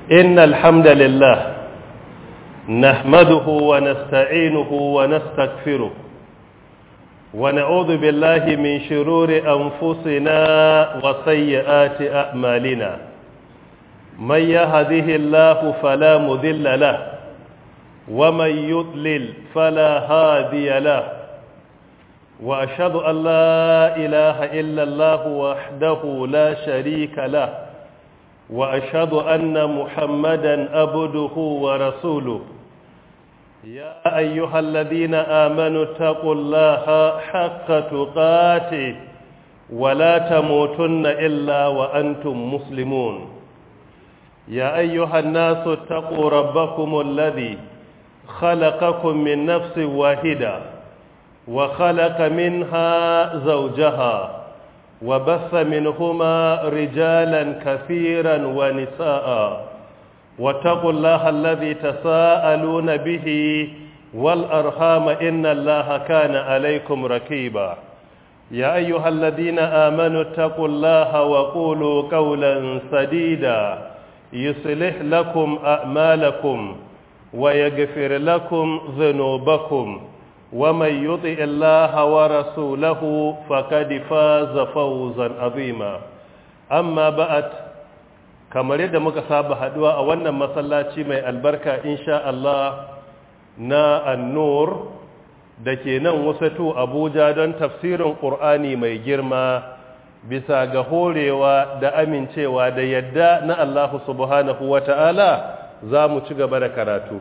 إن الحمد لله نحمده ونستعينه ونستغفره ونعوذ بالله من شرور أنفسنا وسيئات أعمالنا من يهده الله فلا مضل له ومن يضلل فلا هادي له وأشهد أن لا إله إلا الله وحده لا شريك له وأشهد أن محمدا عبده ورسوله يا أيها الذين آمنوا اتقوا الله حق تقاته ولا تموتن إلا وأنتم مسلمون يا أيها الناس اتقوا ربكم الذي خلقكم من نفس واحدة وخلق منها زوجها وبث منهما رجالا كثيرا ونساء واتقوا الله الذي تساءلون به والأرحام إن الله كان عليكم رقيبا يا أيها الذين آمنوا اتقوا الله وقولوا قولا سديدا يصلح لكم أعمالكم ويغفر لكم ذنوبكم ومن يطع الله ورسوله فقد فاز فوزا عظيما أما بعد kamar yadda muka saba haduwa a wannan masallaci mai albarka insha Allah na An-Nur dake nan Wasatu Abuja don tafsirin Qur'ani mai girma bisa ga horewa da amincewa da yadda na Allah subhanahu wata'ala za mu ci gaba da karatu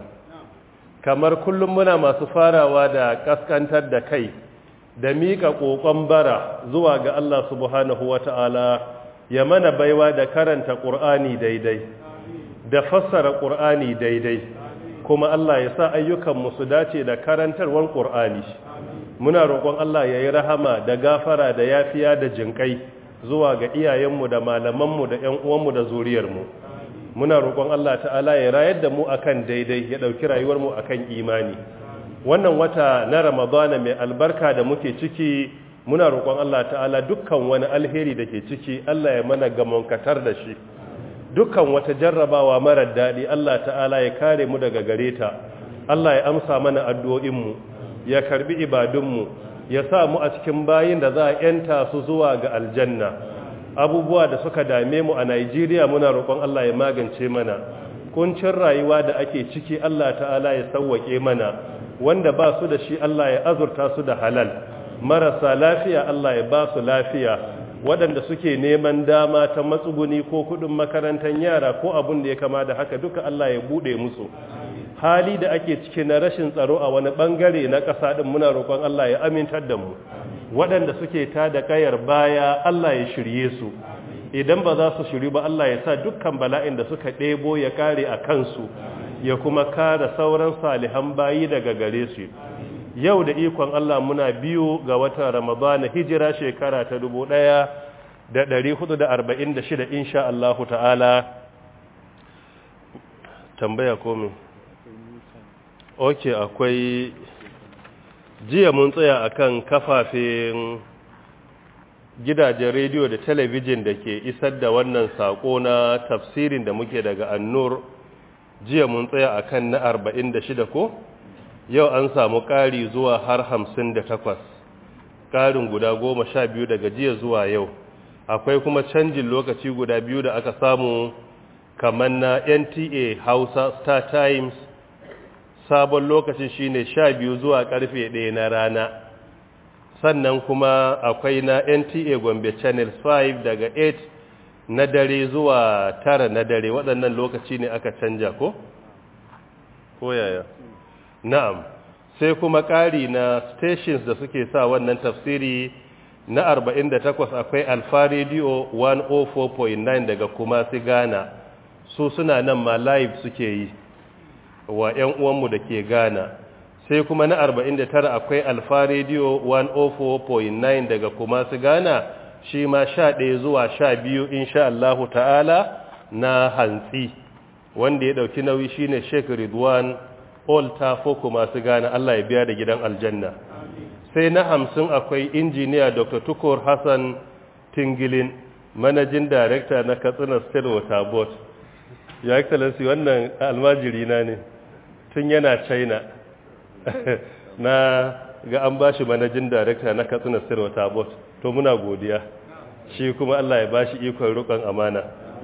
kamar kullum muna masu farawa da kaskantar da kai da miƙa ƙoƙon bara zuwa ga Allah subhanahu wata'ala ya mana baiwa da karanta ƙur'ani daidai da fassara ƙur'ani daidai kuma Allah ya sa ayyukanmu su dace da karantarwar ƙur'ani muna roƙon Allah ya yi rahama da gafara da yafiya da jinƙai zuwa ga iyayenmu da malamanmu da ƴan uwanmu da zuriyarmu muna roƙon Allah ta'ala ya rayar da mu akan daidai ya ɗauki rayuwarmu akan imani wannan wata na ramadana mai albarka da muke ciki muna roƙon Allah ta'ala dukkan wani alheri da ke ciki Allah ya mana gamonkatar da shi dukkan wata jarrabawa marar daɗi Allah ta'ala ya kare mu daga gare ta Allah ya amsa mana addu'o'inmu ya karbi ibadunmu ya sa mu a cikin bayin da za a yanta su zuwa ga aljanna abubuwa da suka dame mu a Najeriya muna roƙon Allah ya magance mana kuncin rayuwa da ake ciki Allah ta'ala ya sauwake mana wanda ba su da shi Allah ya azurta su da halal marasa lafiya Allah ya ba su lafiya waɗanda suke neman dama ta matsuguni ko kudin makarantar yara ko abin da ya kama da haka duka Allah ya bude musu hali da ake ciki na rashin tsaro a wani bangare na ƙasa din muna roƙon Allah ya amintar da mu waɗanda suke ta da kayar baya Allah ya shirye su idan ba za su shiri ba Allah ya sa dukkan bala'in da suka ɗebo ya kare a kansu ya kuma kare sauran salihan bayi daga gare su yau da ikon Allah muna biyu ga watan Ramadana hijira shekara ta 1446 insha Allah ta'ala tambaya komi okay akwai jiya mun tsaya akan kafafen gidajen rediyo da talabijin da ke isar da wannan sako na tafsirin da muke daga An-Nur jiya mun tsaya akan na 46 ko yau an samu ƙari zuwa har 58 ƙarin guda 12 daga jiya zuwa yau akwai kuma canjin lokaci guda biyu da aka samu kamar na NTA Hausa Star Times sabon lokacin shine 12 zuwa karfe 1 na rana sannan kuma akwai na NTA Gombe Channel 5 daga 8 na dare zuwa 9 na dare waɗannan lokaci ne aka canja ko yaya na'am sai kuma ƙari na stations da suke sa wannan tafsiri na 48 akwai Alfa Radio 104.9 daga Kumasi Ghana su suna nan ma live suke yi wa ƴan uwanmu da ke Ghana sai kuma na 49 akwai Alfa Radio 104.9 daga Kumasi Ghana shi ma 11 zuwa 12 insha Allah ta'ala na hantsi wanda ya dauki nauyi shine Sheikh Ridwan Olta Foko masu gane Allah ya biya da gidan aljanna sai na 50 akwai injiniya Dr. Tukur Hassan Tingilin managing director na Katsina State Water Board ya excellency wannan almajiri na ne tun yana China na ga an bashi managing director na Katsina State Water Board to muna godiya shi kuma Allah ya bashi ikon rukun amana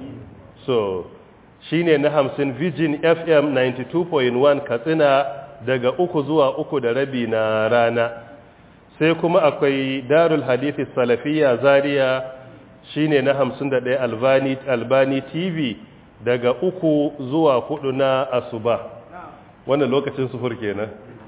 so shine na 50 Virgin FM 92.1 Katsina daga 3 zuwa 3:30 na rana sai kuma akwai Darul Hadith Salafiyya Zaria shine na 51 Albani TV daga 3 zuwa 4 na asuba wannan lokacin suhur kenan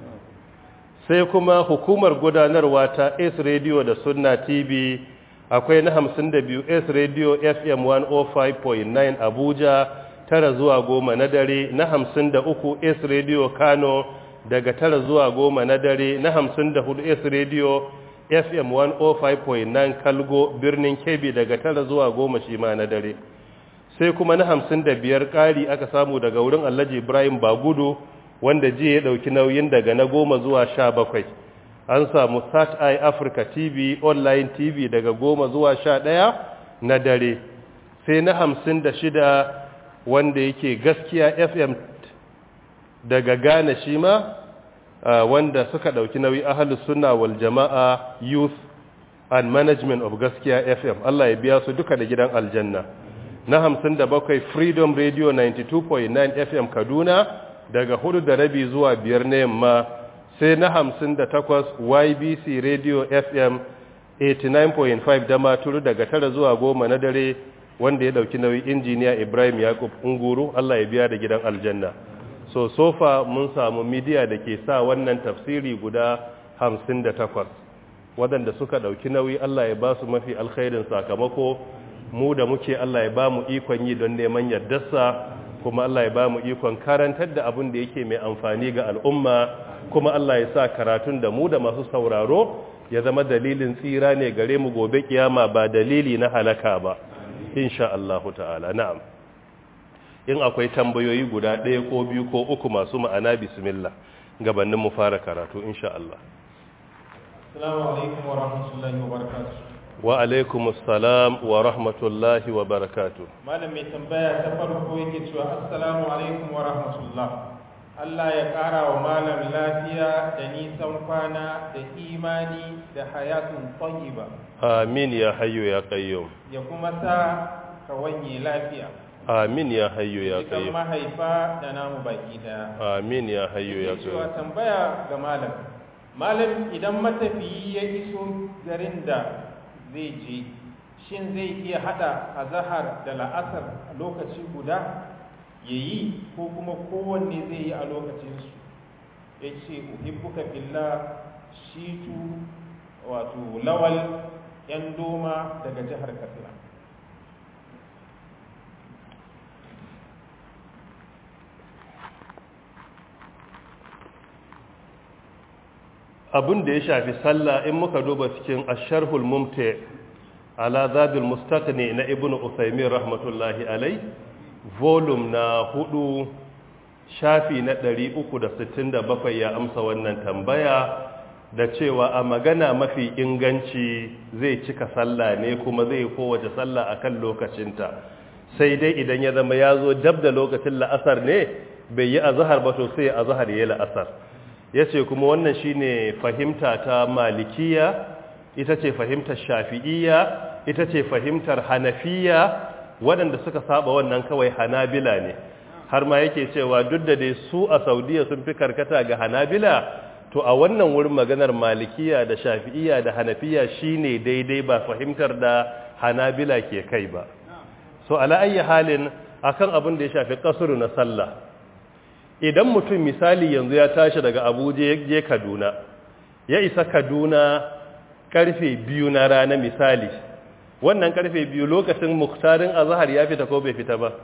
sai kuma hukumar gudanarwa ta S Radio da Sunna TV akwai na 52 S Radio FM 105.9 Abuja 9 zuwa 10 na dare na 53 S Radio Kano daga 9 zuwa 10 na dare na 54 S Radio FM 105.9 Kalgo birnin Kebbi daga 9 zuwa 10 shi ma na dare sai kuma na 55 ƙari aka samu daga wurin Alhaji Ibrahim Bagudu wanda ji ya dauki nauyin daga na 10 zuwa 17 an samu Sat Eye Africa TV online TV daga 10 zuwa 11 na dare sai na 56 wanda yake gaskiya FM daga Ghana shi ma wanda suka dauki nauyi Ahlus Sunna wal Jama'a Youth and Management of Gaskiya FM Allah ya biya su duka da gidan aljanna na 57 Freedom Radio 92.9 FM Kaduna daga 4:30 zuwa 5 na yamma sai na 58 YBC Radio FM 89.5 Damaturu daga 9 zuwa 10 na dare wanda ya dauki nauyi injiniya Ibrahim Yakub Unguru Allah ya biya da gidan aljanna so far mun samu media da ke sa wannan tafsiri guda 58 wadanda suka dauki nauyi Allah ya ba su mafi alkhairin sakamako mu da muke Allah ya ba mu ikon yi don neman yardarsa kuma Allah ya ba mu ikon karantar da abin da yake mai amfani ga al'umma kuma Allah ya sa karatun da mu da masu sauraro ya zama dalilin tsira ne gare mu gobe kiyama ba dalili na halaka ba insha Allah ta'ala na'am in akwai tambayoyi guda ɗaya ko biyu ko uku masu ma'ana bismillah gabanin mu fara karatu insha Allah assalamu alaikum wa rahmatullahi wa barakatuh wa alaikum assalam wa rahmatullahi wa barakatuh malam mai tambaya ta farko yake cewa assalamu alaikum wa rahmatullah Allah ya ƙara wa malam lafiya da nisan kwana da imani da hayatun tayyiba amin ya hayyu ya qayyum ya kuma sa ka wanye lafiya amin ya hayyu ya qayyum qayyum mahaifa da namu baki daya amin ya hayyu ya cewa qayyum tambaya ga malam idan matafiyi ya iso garin da zai je shin zai iya hada azhar da la'asar a lokaci guda yayi ko kuma kowanne zai yi a lokacin su yace uhibbuka billah shitu wato lawal yan doma daga jihar Katsina abin da ya shafi sallah in muka duba cikin asharhul mumti ala zadul mustaqni na ibnu usaymin rahmatullahi alai volume na 4 shafi na 367 ya amsa wannan tambaya da cewa a magana mafi inganci zai cika sallah ne kuma zai kowace sallah akan lokacinta sai dai idan ya zama ya zo dab da lokacin la'asar ne bai yi azhar ba to sai azhar yayi la'asar yace kuma wannan shine fahimta ta malikiya ita ce fahimtar shafi'iyya ita ce fahimtar hanafiya waɗanda suka saba wannan kawai hanabila ne har ma yake cewa duk da dai su a saudiya sun fi karkata ga hanabila to a wannan wurin maganar malikiya da shafi'iyya da hanafiya shine daidai ba fahimtar da hanabila ke kai ba so ala ayyi halin akan abin da ya shafi kasuru na sallah idan mutum misali yanzu ya tashi daga Abuja ya je Kaduna ya isa Kaduna karfe 2 na rana misali wannan karfe 2 lokacin muktarin azhar ya fita ko bai fita ba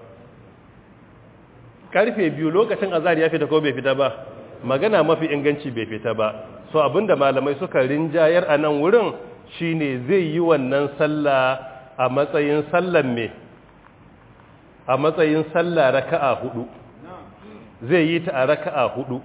karfe 2 lokacin azhar ya fita ko bai fita ba magana mafi inganci bai fita ba so abinda malamai suka rinjayar a nan wurin shine zai yi wannan sallah a matsayin sallan me a matsayin sallah raka'a 4 zai yi ta a raka'a 4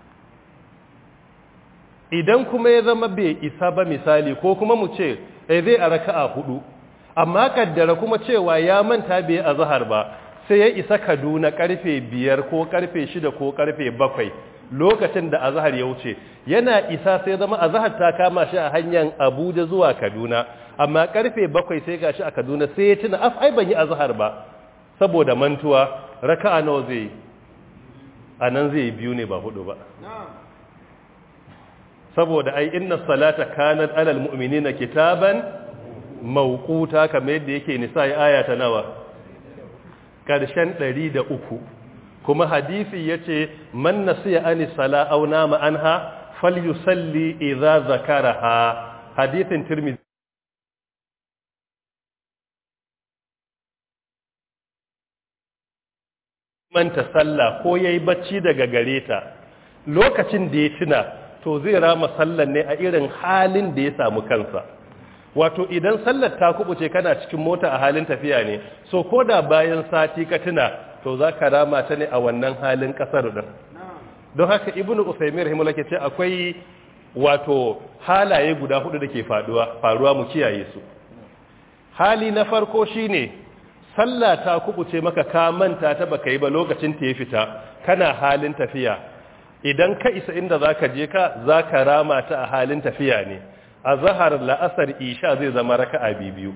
idan kuma ya zama bai isa ba misali ko kuma mu ce zai a raka'a 4 amma kaddara kuma cewa ya manta bai azhar ba sai ya isa Kaduna karfe 5 ko karfe 6 ko karfe 7 lokacin da azhar ya wuce, yana isa sai zama azhar ta kama shi a hanyar Abuja zuwa Kaduna, amma karfe 7 sai gashi a Kaduna sai ya tuna ai ban yi azhar ba saboda mantuwa. Raka'a nawa zai anan zai biyu ne ba hudu ba, saboda ai inna salata kanat alal mu'minina kitaban mawquta, kamar yadda yake nisa aya ta nawa karshen 103. kuma hadisi yace man nasiya ani sala aw nama anha falyusalli idza zakaraha, hadisin Tirmidhi. manta sallah ko yayi bacci daga gareta lokacin da ya tuna, to zai rama sallar ne a irin halin da ya samu kansa. Wato idan sallar ta kubuce kana cikin mota a halin tafiya ne, so koda bayan sati ka tuna, to za ka rama ta ne a wannan halin kasar din. Don haka Ibn Usaymin rahimahullah ke ce akwai wato halaye guda 4 da ke faruwa mu kiyaye su. Hali na farko shine sallah ta kubuce maka ka manta ta baka yi ba lokacin ta ya fita, kana halin tafiya. Idan ka isa inda zaka je zaka rama ta a halin tafiya ne. Azhar, la'asar, isha zai zama raka'a biyu.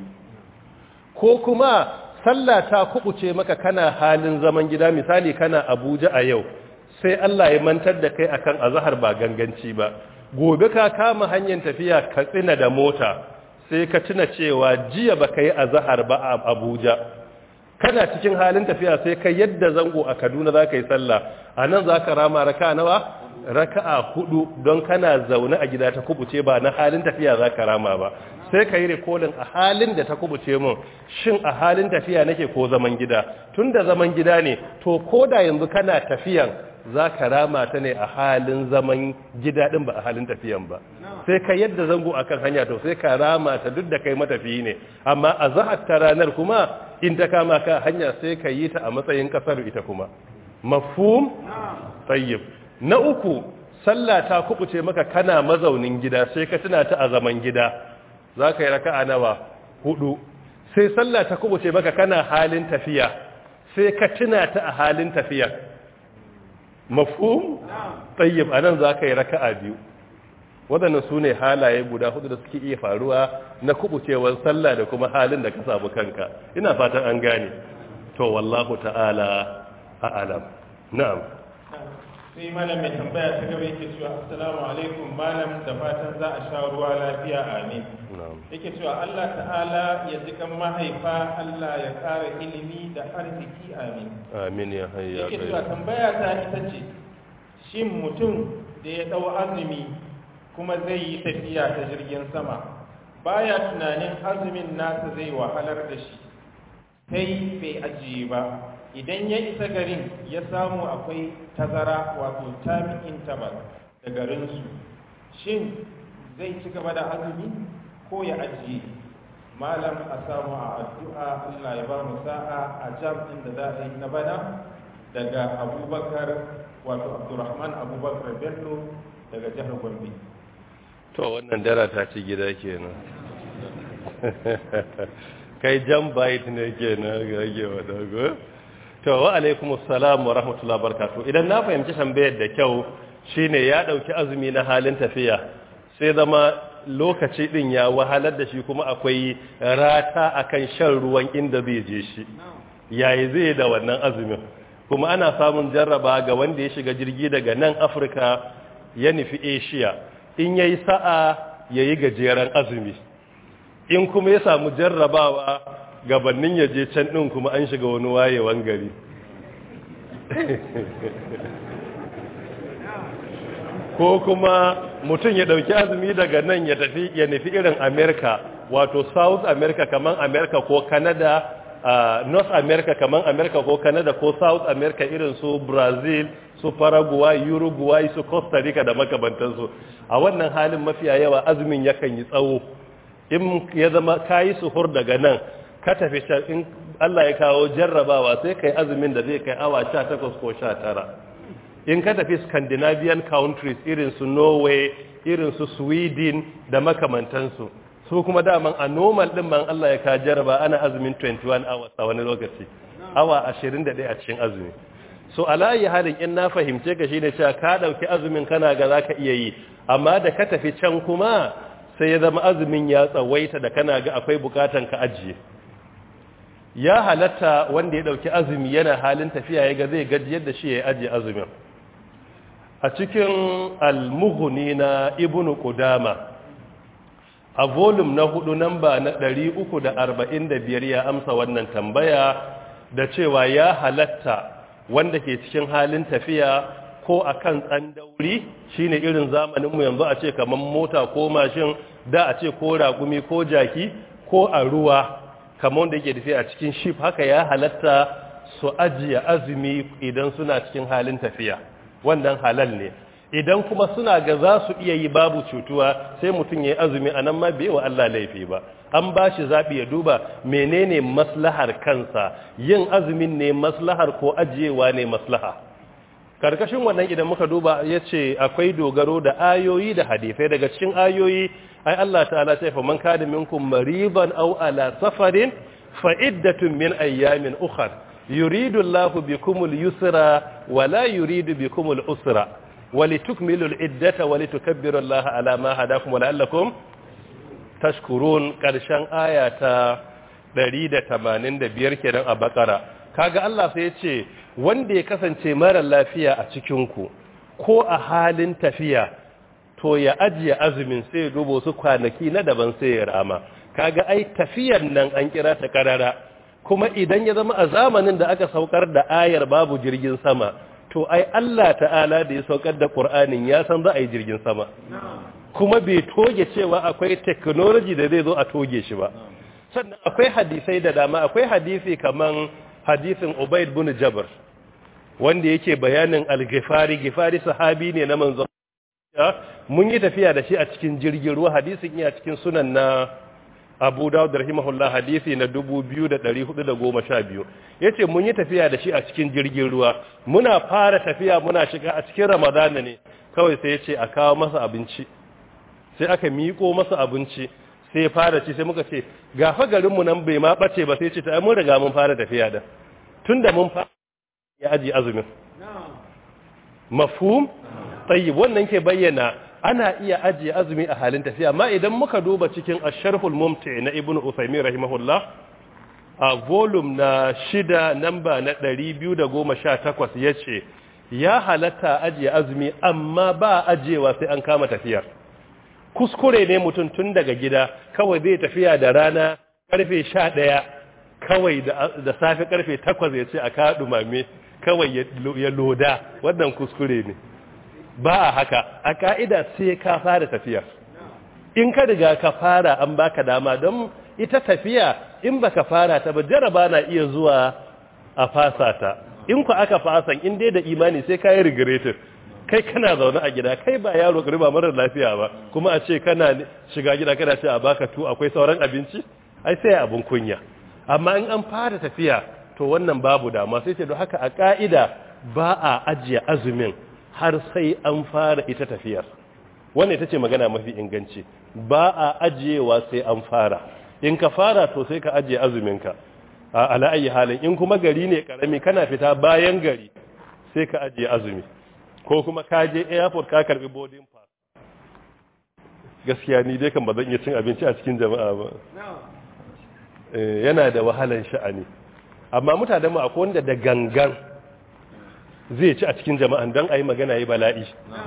Ko kuma sallah ta kubuce maka kana halin zaman gida, misali kana Abuja a yau, sai Allah ya mantar da kai akan azhar ba ganganci ba. Gobe ka kama hanyar tafiya Katsina da mota, sai ka tuna cewa jiya baka yi azhar ba a Abuja. Kana cikin halin tafiya sai ka yadda zango a Kaduna zaka yi sallah, anan zaka rama raka'a nawa? Raka'a 4, don kana zaune a gida ta kubuce ba na halin tafiya zaka rama ba. Sai ka yi recording a halin da ta kubuce mun, shin a halin tafiya nake ko zaman gida? Tunda zaman gida ne, to koda yanzu kana tafiyan zaka rama ta ne a halin zaman gida din ba a halin tafiyan ba. Sai ka yadda zango akan hanya, to sai ka rama ta duk da kai matafiyi ne. Amma a zahar ta ranar kuma in ta kama ka hanya sai ka yi ta a matsayin kasar ita kuma. Mafhum? Tayyib. Na uku, sallah ta kubuce maka kana mazaunin gida sai ka tuna ta a zaman gida, za ka yi raka'a nawa? 4. Sai sallah ta kubuce maka kana halin tafiya sai ka tuna ta a halin tafiya. Mafhum? Tayyib, anan za ka yi raka'a 2. Waɗannan su ne halaye guda 4 da suke iya faruwa na kubucewar sallah da kuma halin da ka samu kanka. Ina fatan an gane. To wallahu ta'ala a'lam. Na'am. Sai malam mai tambaya ta gaba yake cewa assalamu alaikum malam, da fatan za a sha ruwa lafiya, amin. Yake cewa Allah ta'ala ya ji kan mahaifa, Allah ya ƙara ilimi da arziki, amin. Amin ya hayya. Yake cewa tambaya ta ita ce, shin mutum da ya dau azumi kuma zai yi tafiya ta jirgin sama, baya tunanin azumin nasa zai wahalar da shi, sai bai ajiye ba. Idan ya isa garin ya samu akwai tazara, wato time interval da garinsu, shin zai ci gaba da azumi ko ya ajiye? Malam a samu a addu'a, Allah ya ba mu sa'a a jam ɗin da za a yi na bana, daga Abubakar, wato Abdurrahman Abubakar Bello daga jihar Gombe. To wannan dara ta ci gida kenan. Kai jam bait ne kenan ga gewa dago. To wa alaikumus salam wa rahmatullahi barakatuh. Idan na fahimci tambayar da kyau, shine ya dauki azumi na halin tafiya, sai zama lokaci din ya wahalar da shi, kuma akwai rata akan shan ruwan inda zai je shi. Yayi zai da wannan azumin? Kuma ana samun jarraba ga wanda ya shiga jirgi daga nan Afirka ya nufi Asia. In yayi sa'a yayi gajeren azumi. In kuma ya samu jarrabawa gabanin ya je can ɗin kuma an shiga wani wayewan gari. Ko kuma mutum ya ɗauki azumi daga nan ya nufi irin Amerika, wato South America kaman Amerika ko Canada, North America kaman Amerika ko Canada, ko South America irin su Brazil, su Paraguay, Uruguay, su Costa Rica da makabantansu. A wannan halin mafiya yawa azumin yakan yi tsawo. In ya zama kayi suhur daga nan, ka tafi can, in Allah ya kawo jarrabawa sai kai azumin da zai kai awa 18 ko 19. In ka tafi Scandinavian countries irin su Norway, irin su Sweden da makamantansu, su kuma daman a normal din man Allah ya kawo jarraba ana azumin 21 hours a wani lokaci. awa 21 a cikin azumi. So alayi halin in na fahimce ka shine cewa ka dauki azumin kana ga zaka iya yi, amma da ka tafi can kuma sai ya zama azumin ya tsawaita da kana ga akwai bukatan ka ajiye. Ya halatta wanda ya dauki azumi yana halin tafiya ya ga zai gajiyar da shi ya ajiye azumin. A cikin al-Mughni na Ibn Qudama a volume na 4 namba na 345 ya amsa wannan tambaya da cewa ya halatta wanda ke cikin halin tafiya ko akan tsandauri shine irin zamanin mu yanzu a ce kaman mota ko mashin, da a ce ko raƙumi ko jaki, ko a ruwa kamar wanda yake tafiya a cikin ship, haka ya halatta su ajiye azumi idan suna cikin halin tafiya, wannan halal ne. Idan kuma suna ga za su iya yi babu cutuwa sai mutum ya yi azumi a nan ma bai wa Allah laifi ba. An ba shi zaɓi ya duba menene maslahar kansa, yin azumin ne maslahar ko ajiyewa ne maslaha. Karkashin wannan idan muka duba ya ce akwai dogaro da ayoyi da hadisai. Daga cikin ayoyi ai Allah ta'ala ce fa man kana minkum mariban aw ala safarin fa iddatun min ayyamin ukhra yuridu Allahu bikumul yusra wa la yuridu bikumul usra walitukmilul iddata walitukabbiru Allaha ala ma hadakum wa la'allakum tashkurun. Karshen aya ta 185 kenan a Bakara. Kaga Allah sai ya ce wanda ya kasance mara lafiya a cikin ku ko a halin tafiya to ya ajiye azumin sai ya dubo su kwanaki na daban sai ya rama. Kaga ai tafiyar nan an kira ta karara, kuma idan ya zama a zamanin da aka saukar da ayar babu jirgin sama, to ai Allah ta'ala da ya saukar da Qur'anin ya san za a yi jirgin sama, kuma bai toge cewa akwai technology da zai zo a toge shi ba. Sannan akwai hadisai da dama, akwai hadisi kaman hadisin Ubayd bin Jabr wanda yake bayanin al-Ghifari. Ghifari sahabi ne na manzon. Mun yi tafiya da shi a cikin jirgin ruwa, hadisin iya cikin sunan na Abu Dawud rahimahullah, hadisi na 2412. Yace mun yi tafiya da shi a cikin jirgin ruwa, muna fara tafiya muna shiga a cikin Ramadan ne, kawai sai yace a kawo masa abinci. Sai aka miko masa abinci, sai ya fara ci, sai muka ce gafa garin mu nan bai ma bace ba, sai ce ta mun riga mun fara tafiya da. Tunda mun fara ya aji azumin. Mafhum? Tayyib, wannan ke bayyana ana iya ajiye azumi a halin tafiya. Amma idan muka duba cikin Ash-Sharhul Mumti na Ibn Uthaymeen rahimahullah a volume na 6 namba na 218 yace ya halatta ajiye azumi amma ba ajiyewa sai an kama tafiyar. Kuskure ne mutum tun daga gida kawai zai tafiya da rana karfe 11 kawai da safe karfe 8 yace a ka dumame kawai ya loda, wannan kuskure ne. Ba a haka, a ka'ida sai ka fara tafiya. In ka riga ka fara an baka dama, don ita tafiya in baka fara ta ba jaraba na iya zuwa a fasa ta. In ku aka fasan in dai da imani sai ka yi regretin. Kai kana zaune a gida, kai ba yaro ka riba marar lafiya ba, kuma a ce kana shiga gida kana ce a baka akwai sauran abinci, ai sai abun kunya. Amma in an fara tafiya to wannan babu dama, sai ce don haka a ka'ida ba a ajiye azumin har sai an fara ita tafiyar. Wannan ita ce magana mafi inganci, ba a ajiyewa sai an fara. In ka fara to sai ka ajiye azuminka a ala'ayi halin. In kuma gari ne karami kana fita bayan gari sai ka ajiye azumi, ko kuma ka je airport ka karbi boarding pass. Gaskiya ni dai kan ba zan iya cin abinci a cikin jama'a ba, yana da wahalan sha'ani. Amma mutanen mu akwai wanda da gangan zai ci a cikin jama'an don a yi magana yi bala'i.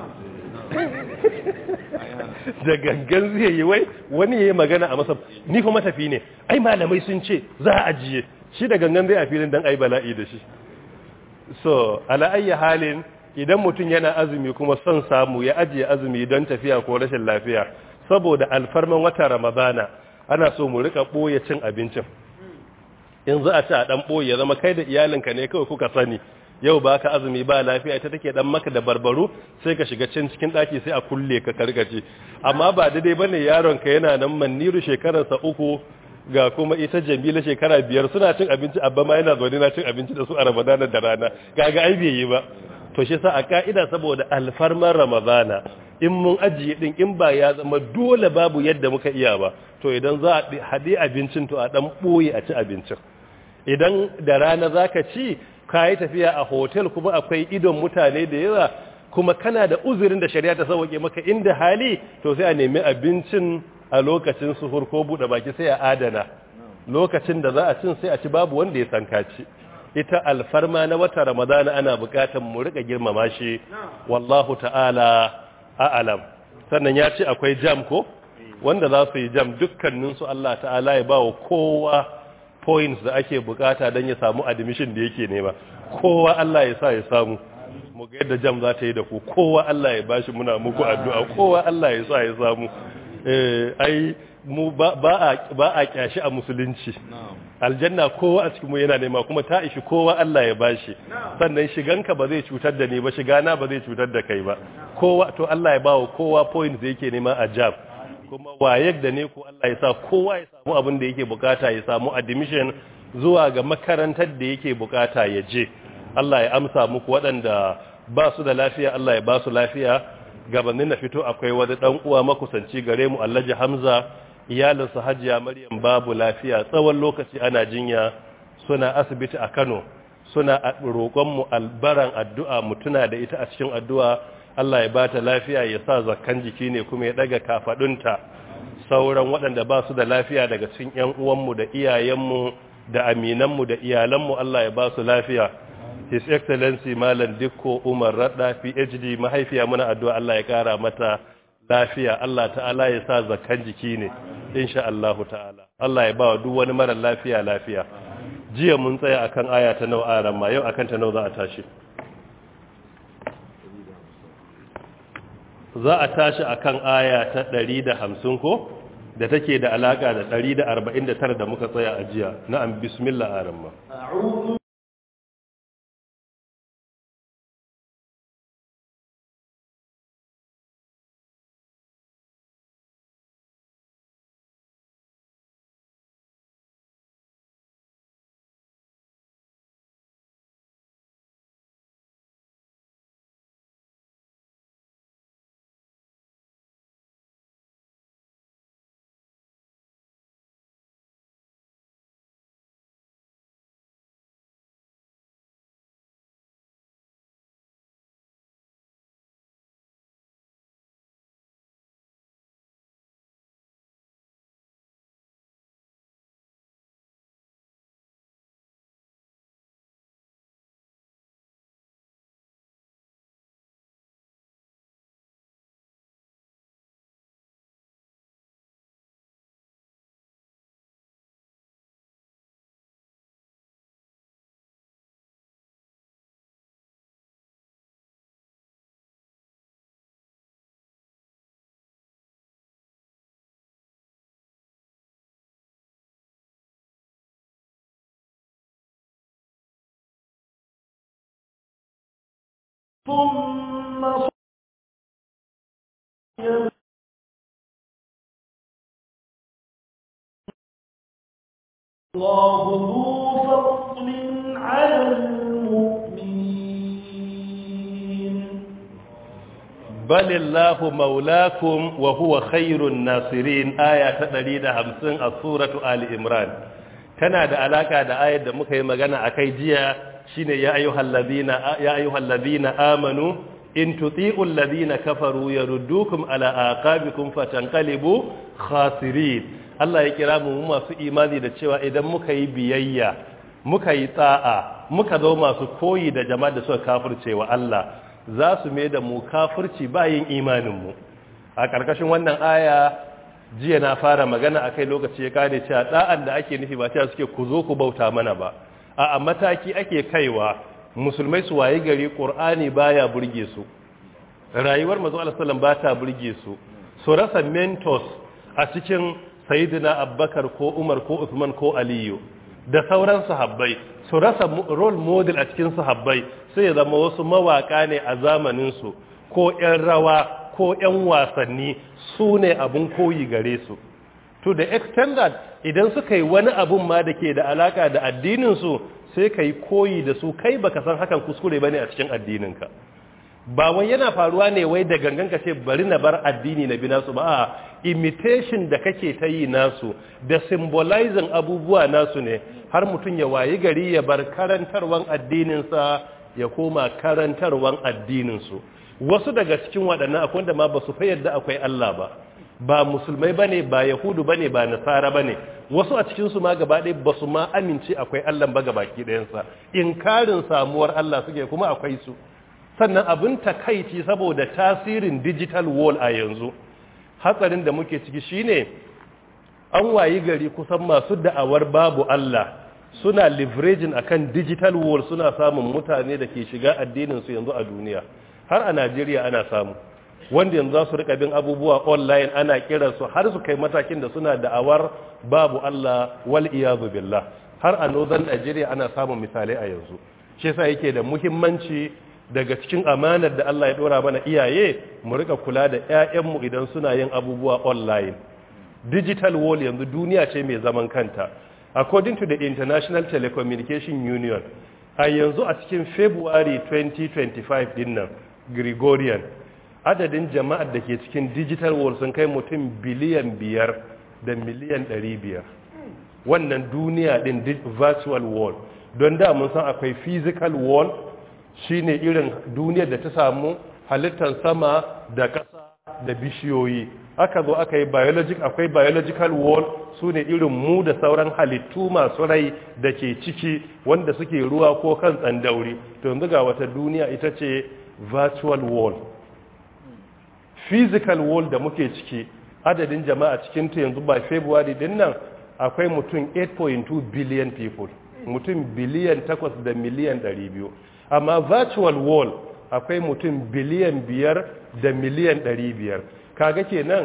Da gangan zai yi wani ya yi magana a masa, ni kuma tafi ne, ai malamai sun ce za a ajiye shi, da gangan zai a filin don a yi bala'i da shi. So ala'ayya halin idan mutum yana azumi kuma son samu ya ajiye azumi don tafiya ko rashin lafiya, saboda alfarman wata Ramadana ana so mu rika ɓoye cin abincin. In za a ci a ɗan ɓoye ya zama kai da iyalinka ne kawai kuka sani, yau ba ka azumi ba lafiya, ita take dan maka da barbaru, sai ka shiga cikin daki sai a kulle ka karkace. Amma ba daidai bane yaron ka yana nan Maniru shekararsa 3 ga kuma ita Jamila shekara 5 suna cin abinci, abba ma yana zaune na cin abinci da su a Ramadana da rana, kaga ai bai yi ba. To shi yasa a ka'ida saboda alfarman Ramadana in mun ajiye din, in ba ya zama dole babu yadda muka iya ba, to idan za a haɗe abincin to a dan boye a ci abincin. idan da rana zaka ci kai tafiya a hotel kuma akwai idon mutane da yawa kuma kana da uzurin da shari'a ta sauke maka inda hali to sai a nemi abincin a lokacin suhur ko bude baki sai a adana lokacin da za a cin sai a ci babu wanda ya san kaci ita alfarma na wata ramadana ana bukatar mu rika girmama shi wallahu ta'ala a'lam sannan ya ce akwai jam ko wanda za su yi jam dukkanin su Allah ta'ala ya bawa kowa points da ake bukata don ya samu admission da yake nema kowa Allah ya sa ya samu mu ga yadda jam za ta yi da ku kowa Allah ya bashi muna muku addu'a kowa Allah ya sa ya samu ai mu ba a kyashi a musulunci aljanna kowa a cikin mu yana nema kuma ta ishi kowa Allah ya bashi sannan shiganka ba zai cutar da ni ba shigana ba zai cutar da kai ba kowa to Allah ya bawa kowa point da yake nema a jam kuma wayek da ne ko Allah ya sa kowa ya samu abin da yake bukata ya samu admission zuwa ga makarantar da yake bukata ya je Allah ya amsa muku waɗanda ba su da lafiya Allah ya ba su lafiya gabanin na fito akwai wani dan uwa makusanci gare mu Alhaji Hamza iyalinsa Hajiya Maryam babu lafiya tsawon lokaci ana jinya suna asibiti a Kano suna roƙon mu albaran addu'a mutuna da ita a cikin addu'a Allah ya bata lafiya ya sa zakkan jiki ne kuma ya daga kafadunta sauran waɗanda ba su da lafiya daga cikin ƴan uwanmu da iyayenmu da aminanmu da iyalanmu Allah ya ba su lafiya His Excellency Malam Dikko Umar Radda PhD mahaifiya muna addu'a Allah ya kara mata lafiya Allah ta'ala ya sa zakkan jiki ne insha Allah ta'ala Allah ya ba wa duk wani mara lafiya lafiya jiya mun tsaya akan aya ta nawa aran ma yau akan ta nawa za a tashi za a tashi akan aya ta 150 ko da take da alaka da 149 da muka tsaya a jiya na'am bismillah aran ma a'udhu ثم الله ذو فضل على المؤمنين بل الله مولاكم وهو خير الناصرين آية 150 a suratu Ali Imran tana da alaka da ayar da muka yi magana akai jiya shine ya ayyuhal ladina amanu in tuti'u alladhina kafaru yaruddukum ala aqabikum fatanqalibu khasirin Allah ya kira mu masu imani da cewa idan muka yi biyayya muka yi ta'a muka zo masu koyi da jama'a da suka kafirce wa Allah za su mai da mu kafirci bayin imanin mu a karkashin wannan aya jiya na fara magana akai lokaci ya kare cewa da'an da ake nufi ba cewa suke ku zo ku bauta mana ba a mataki ake kaiwa musulmai su waye gari qur'ani baya burge su rayuwar manzo Allah sallallahu alaihi wasallam ba ta burge su su rasa mentors a cikin sayyidina Abubakar ko Umar ko Uthman ko Aliyu da sauran sahabbai su rasa role model a cikin sahabbai sai ya zama wasu mawaka ne a zamanin su ko ƴan rawa ko ƴan wasanni su ne abun koyi gare su to the extent that idan suka yi wani abun ma da ke da alaka da addininsu sai ka yi koyi da su kai baka san hakan kuskure bane a cikin addininka ba wai yana faruwa ne wai da gangan ka ce bari na bar addini na bina su ba imitation da kake ta yi nasu da symbolizing abubuwa nasu ne har mutum ya wayi gari ya bar karantarwan addininsa ya koma karantarwan addininsu. Wasu daga cikin waɗannan akwai da ma ba su fa yadda akwai Allah ba musulmai bane, ba yahudu bane, ba nasara bane. Wasu a cikin su ma gaba ɗaya ba su ma amince akwai Allah ba gabaki ɗayansa, inkarin samuwar Allah suke, kuma akwai su. Sannan abin takaici saboda tasirin digital wall a yanzu, hatsarin da muke ciki shine an wayi gari kusan masu da'awar babu Allah suna leveraging akan digital wall, suna samun mutane da ke shiga addinin su yanzu a duniya. Har a Najeriya ana samu wanda yanzu za su rika bin abubuwa online, ana kiransu har su kai matakin da suna da'awar babu Allah wal iyazu billah. Har a northern Nigeria ana samun misalai a yanzu. Shi yasa yake da muhimmanci daga cikin amanar da Allah ya dora mana iyaye mu rika kula da ƴaƴanmu idan suna yin abubuwa online. Digital wall yanzu duniya ce mai zaman kanta. According to the International Telecommunication Union, a yanzu a cikin February 2025 din nan Gregorian, adadin jama'ar da ke cikin digital wall sun kai mutum biliyan 5 da miliyan 500. Wannan duniya din virtual wall. Don da mun san akwai physical wall, shine irin duniyar da ta samu halittar sama da ƙasa da bishiyoyi. Aka zo aka yi akwai biological wall, su ne irin mu da sauran halittu masu rai da ke ciki wanda suke ruwa ko kan tsandauri. To yanzu ga wata duniya ita ce virtual wall. Physical wall da muke ciki, adadin jama'a cikin ta yanzu ba February din nan akwai mutum 8.2 billion people, mutum biliyan 8 da miliyan 200. Amma virtual wall akwai mutum biliyan 5 da miliyan 500. Kaga kenan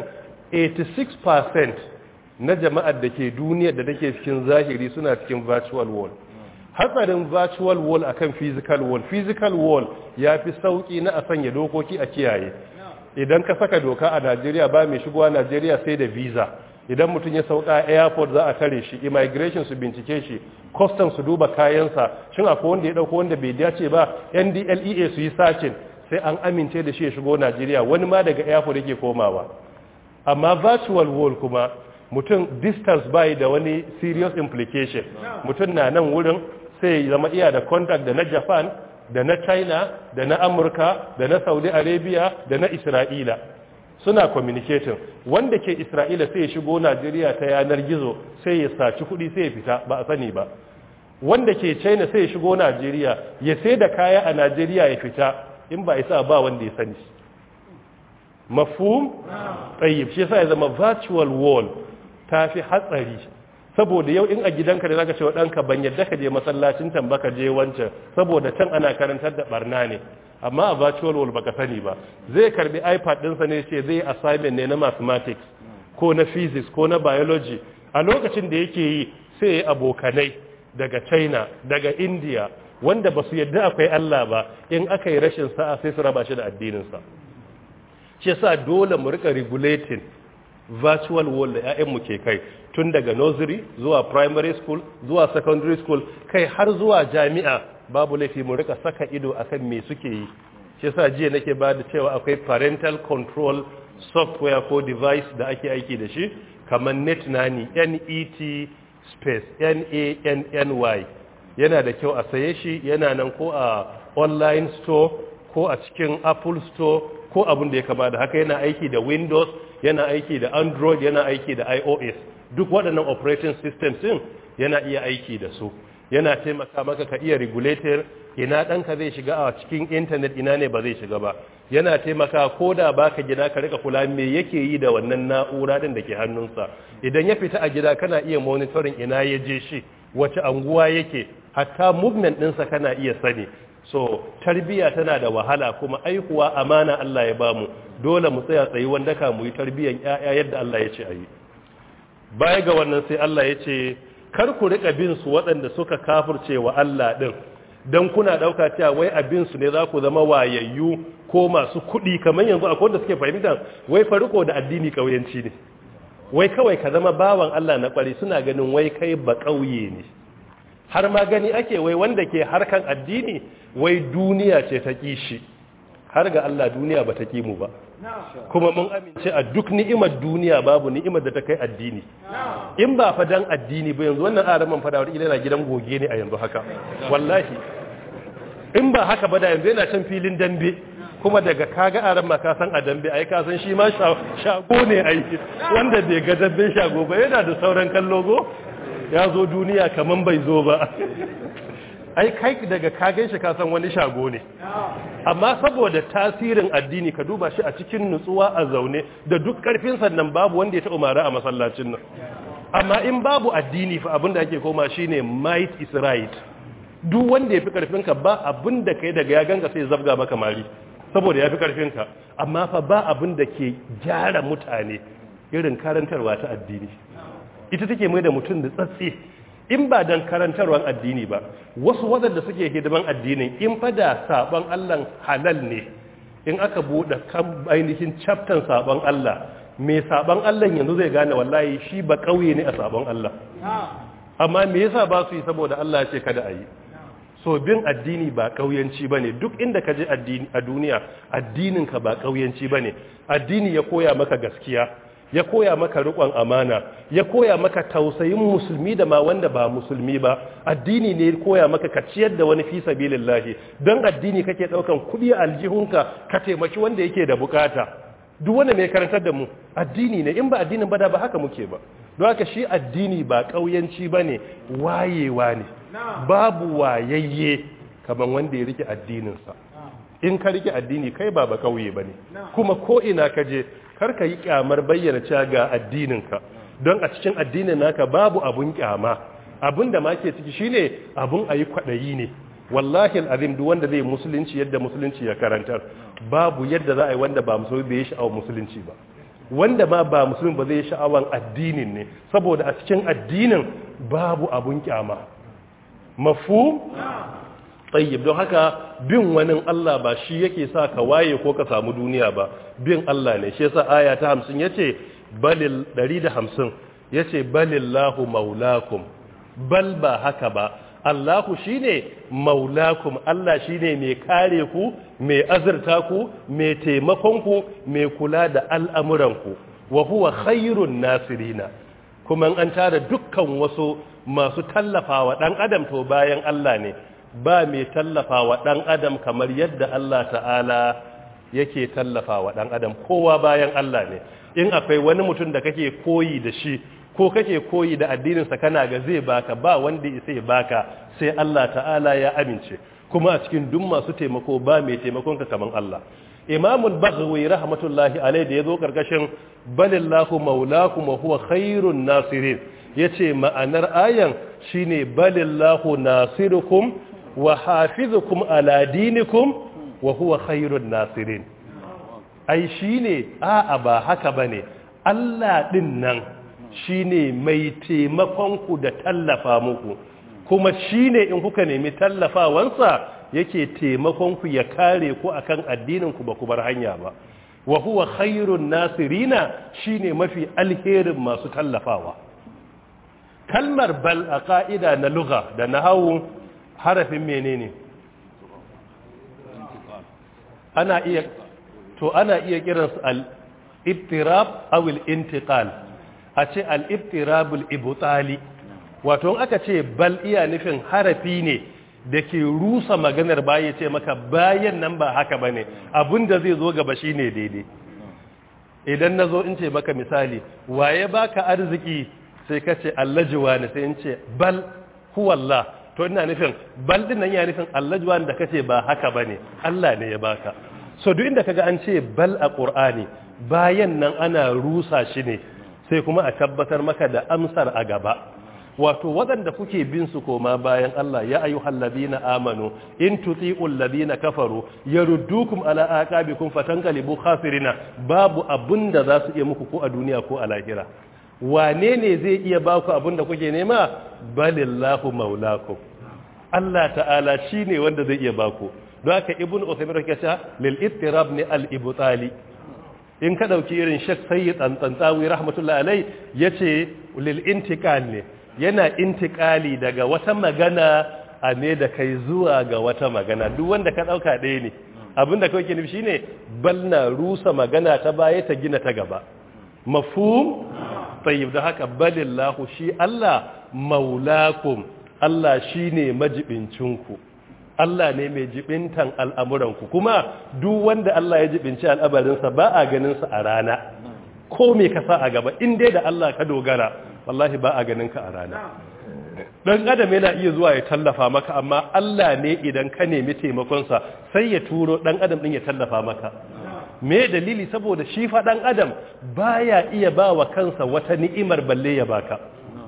86% na jama'ar da ke duniya da take cikin zahiri suna cikin virtual wall. Hatsarin virtual wall akan physical wall ya fi sauki na a sanya dokoki a kiyaye. Idan ka saka doka a Najeriya ba mai shigowa Najeriya sai da visa. Idan mutum ya sauka airport za a tare shi, immigration su bincike shi, customs su duba kayansa, shin akwai wanda ya dauko wanda bai dace ba, NDLEA su yi searching, sai an amince da shi ya shigo Najeriya. Wani ma daga airport yake komawa. Amma virtual wall kuma mutum distance bai da wani serious implication. Mutum na nan wurin sai ya zama iya da contact da na Japan, da na China, da na Amurka, da na Saudi Arabia, da na Isra'ila. Suna communicating. Wanda ke Isra'ila sai ya shigo Najeriya ta yanar gizo, sai ya saci kuɗi sai ya fita, ba a sani ba. Wanda ke China sai ya shigo Najeriya, ya sai da kaya a Najeriya ya fita, in ba isa ba wanda ya sani. Mafhum? Tayyib. Shi yasa ya zama virtual wall ta fi hatsari. Saboda yau in a gidanka da zaka ce wa ɗanka ban yadda ka je masallacin can baka je wancan, saboda can ana karantar da barna ne. Amma a virtual wall baka sani ba. Zai karbi iPad ɗinsa ne ce zai assignment ne na mathematics ko na physics ko na biology. A lokacin da yake yi sai ya abokanai daga China, daga India, wanda ba su yadda akwai Allah ba, in aka yi rashin sa'a sai su raba shi da addininsa. Shi yasa dole mu rika regulating virtual wall da 'ya'yanmu ke kai, tun daga nursery zuwa primary school zuwa secondary school, kai har zuwa jami'a. Babu laifi mu rika saka ido akan me suke yi. Shi yasa jiya nake ba da cewa akwai parental control software ko device da ake aiki da shi kamar NetNanny, NET space NANNY. Yana da kyau a saye shi, yana nan ko a online store ko a cikin Apple store ko abin da ya kama da haka. Yana aiki da Windows, yana aiki da Android, yana aiki da iOS. Duk waɗannan operating systems din yana iya aiki da su. Yana taimaka maka ka iya regulator ina ɗanka zai shiga a cikin internet, ina ne ba zai shiga ba. Yana taimaka ko da baka gida ka rika kula me yake yi da wannan na'ura din da ke hannunsa. Idan ya fita a gida kana iya monitoring ina ya je shi, wace anguwa yake, hatta movement ɗinsa kana iya sani. So tarbiya tana da wahala, kuma aihuwa amana Allah ya bamu. Dole mu tsaya tsayi wanda ka mu yi tarbiyan ƴaƴa yadda Allah ya ce a yi. Baya ga wannan sai Allah ya ce kar ku rika bin su waɗanda suka kafirce wa Allah din, dan kuna dauka cewa wai abin su ne za ku zama wayayyu ko masu kuɗi. Kamar yanzu akwai wanda suke fahimta wai fariko da addini kauyanci ne, wai kawai ka zama bawan Allah na ƙwari. Suna ganin wai kai ba ƙauye ne, har ma gani ake wai wanda ke harkan addini wai duniya ce ta kishi. har ga Allah duniya ba ta ki mu ba kuma mun amince a duk ni'imar duniya babu ni'imar da ta kai addini in ba fa dan addini ba yanzu wannan araman fada wata yana gidan goge ne a yanzu haka wallahi in ba haka ba da yanzu yana can filin dambe kuma daga kaga aran ma ka san a dambe ai ka san shi ma shago ne ai wanda bai ga dambe shago ba yana da sauran kallo go ya zo duniya kaman bai zo ba ai kai daga kagan shi ka san wani shago ne amma saboda tasirin addini ka duba shi a cikin nutsuwa a zaune da duk karfin sannan babu wanda ya ta umara a masallacin nan amma in babu addini fa abinda ake koma shine might is right duk wanda ya fi karfin ka ba abinda kai daga ya ganga sai zabga maka mari saboda ya fi karfin ka amma fa ba abinda ke gyara mutane irin karantarwa ta addini ita take mai da mutum da tsatsi in ba dan karantarwar addini ba wasu wadanda suke hidiman addinin in fa da sabon Allah halal ne in aka bude kan ainihin chapter sabon Allah me sabon Allah yanzu zai gane wallahi shi ba kauye ne a sabon Allah amma me yasa ba su yi saboda Allah ya ce kada a yi so bin addini ba kauyanci bane duk inda ka je addini a duniya addinin ka ba kauyanci bane addini ya koya maka gaskiya ya koya maka riƙon amana ya koya maka tausayin musulmi da ma wanda ba musulmi ba addini ne koya maka ka ciyar da wani fi sabilillahi don addini kake daukan kudi a aljihunka ka taimaki wanda yake da bukata duk wanda mai karantar da mu addini ne in ba addinin ba da ba haka muke ba don haka shi addini ba kauyanci bane wayewa ne babu wayayye kaman wanda ya rike addininsa in ka rike addini kai ba kauye bane kuma ko ina ka je karka yi kyamar bayyana cewa ga addininka don a cikin addinin naka babu abun kyama abun da ma ke ciki shine abun ayi kwadayi ne wallahi alazim duk wanda zai musulunci yadda musulunci ya karantar babu yadda za a yi wanda ba musulmi bai sha'awar musulunci ba wanda ma ba musulmi ba zai sha'awar addinin ne saboda a cikin addinin babu abun kyama mafhum tsayyib don haka bin wani Allah ba shi yake sa ka waye ko ka samu duniya ba bin Allah ne shi yasa aya ta 50 yace balil 150 yace balillahu maulakum bal ba haka ba Allahu shine maulakum Allah shine mai kare ku mai azurta ku mai taimakon ku mai kula da al'amuran ku wa huwa khairun nasirina kuma an tara dukkan wasu masu tallafawa dan adam to bayan Allah ne ba mai tallafa wa ɗan adam kamar yadda Allah ta'ala yake tallafa wa ɗan adam kowa bayan Allah ne in akwai wani mutum da kake koyi da shi ko kake koyi da addininsa kana ga zai baka ba wanda ya baka sai Allah ta'ala ya amince kuma a cikin duk masu taimako ba mai taimakon ka kamar Allah Imamul Baghawi rahmatullahi alaihi da yazo karkashin balillahu maulakum wa huwa khairun nasirin yace ma'anar ayan shine balillahu nasirukum wa hafizukum ala dinikum wa huwa khairun nasirin ai shine a'a ba haka bane Allah din nan shine mai taimakon ku da tallafa muku kuma shine in kuka nemi tallafawansa yake taimakon ku ya kare ku akan addinin ku ba ku bar hanya ba wa huwa khairun nasirina shine mafi alherin masu tallafawa kalmar bal a ka'ida na lugha da nahwu harafin menene ana iya kiransu al-ibtirab aw al-intiqal a ce al-ibtirab al-ibtali wato aka ce bal iya nufin harafi ne da ke rusa maganar baya ce maka bayan nan ba haka bane abinda zai zo gaba shine daidai idan nazo in ce maka misali waye baka arziki sai ka ce allajuwa ne sai in ce bal huwallah to ina nufin bal din nan ya nufin allajuwa da kace ba haka bane Allah ne ya baka so duk inda kaga an ce bal a qur'ani bayan nan ana rusa shi ne sai kuma a tabbatar maka da amsar a gaba wato waɗanda kuke bin su koma bayan Allah ya ayyuhal ladina amanu in tuti'ul ladina kafaru yaruddukum ala aqabikum fatanqalibu khasirina babu abunda za su iya muku ko a duniya ko a lahira wane ne zai iya baku abunda kuke nema balillahu maulakum Allah ta'ala shine wanda zai iya baku don haka ibnu usaymin yake cewa lil ittirab ni al ibtali in ka dauki irin Sheikh Sayyid Tsantsantawi rahmatullahi alai yace lil intiqal ne yana intikali daga wata magana a ne da kai zuwa ga wata magana duk wanda ka dauka ɗaya ne abinda kawai ke nufi shine bal na rusa magana ta baya ta gina ta gaba. Mafhum? Tayyib, da haka balillahu shi Allah maulakum, Allah shine majibincinku, Allah ne mai jibintan al'amuranku, kuma duk wanda Allah ya jibinci al'abarinsa ba a ganinsa a rana, ko me ka sa a gaba, in dai da Allah ka dogara, wallahi ba a ganinka a rana. Dan adam yana iya zuwa ya tallafa maka, amma Allah ne idan ka nemi taimakonsa sai ya turo dan adam din ya tallafa maka. Me dalili? Saboda shi fa dan adam baya iya ba wa kansa wata ni'imar balle ya baka.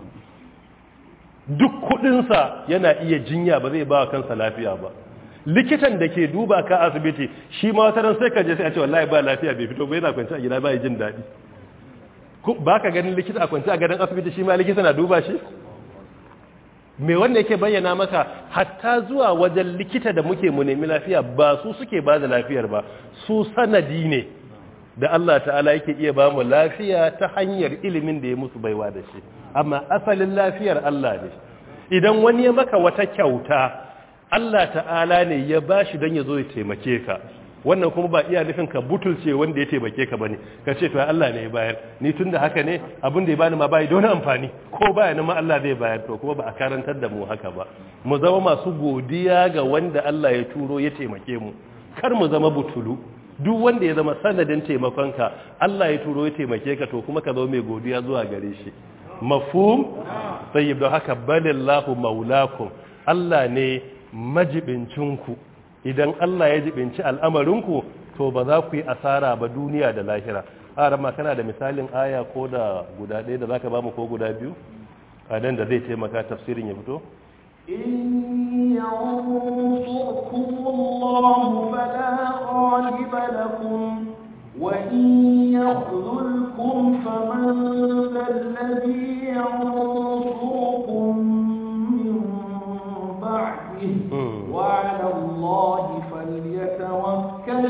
Duk kudinsa yana iya jinya ba zai ba wa kansa lafiya ba. Likitan da ke duba ka asibiti shi ma wata ran sai ka je sai a ce wallahi ba lafiya bai fito ba, yana kwanci a gida ba jin daɗi. Ba ka ganin likita a kwanci a gadon asibiti shi ma likita na duba shi? Me wanda yake bayyana maka hatta zuwa wajen likita da muke mu nemi lafiya ba su suke ba da lafiyar ba, su sanadi ne da Allah ta'ala yake iya ba mu lafiya ta hanyar ilimin da ya musu baiwa da shi, amma asalin lafiyar Allah ne. Idan wani ya maka wata kyauta Allah ta'ala ne ya bashi don ya zo ya taimake ka, wannan kuma ba iya nufin ka butulce wanda ya taimake ka bane, ka ce to Allah ne ya bayar, ni tunda haka ne abin da ya bani ma bai da wani amfani, ko baya nan ma Allah zai bayar. To kuma ba a karantar da mu haka ba, mu zama masu godiya ga wanda Allah ya turo ya taimake mu, kar mu zama butulu. Duk wanda ya zama sanadin taimakonka Allah ya turo ya taimake ka, to kuma ka zama mai godiya zuwa gare shi. Mafhum? Tayyib, don haka balillahu maulakum, Allah ne majibincinku. Idan Allah ya jibinci al'amarinku, to ba za ku yi asara ba duniya da lahira. Arama kana da misalin aya ko da guda ɗaya da za ka ba mu, ko guda biyu a nan da zai taimaka tafsirin ya fito? إن ينصركم الله فلا غالب لكم وإن يخذلكم فمن ذا الذي ينصركم من بعده وعلى الله فليتوكل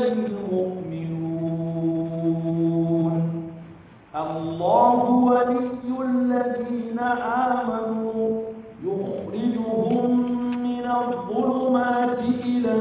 المؤمنون. الله ولي الذين آمنوا يخرجهم من الظلمات إلى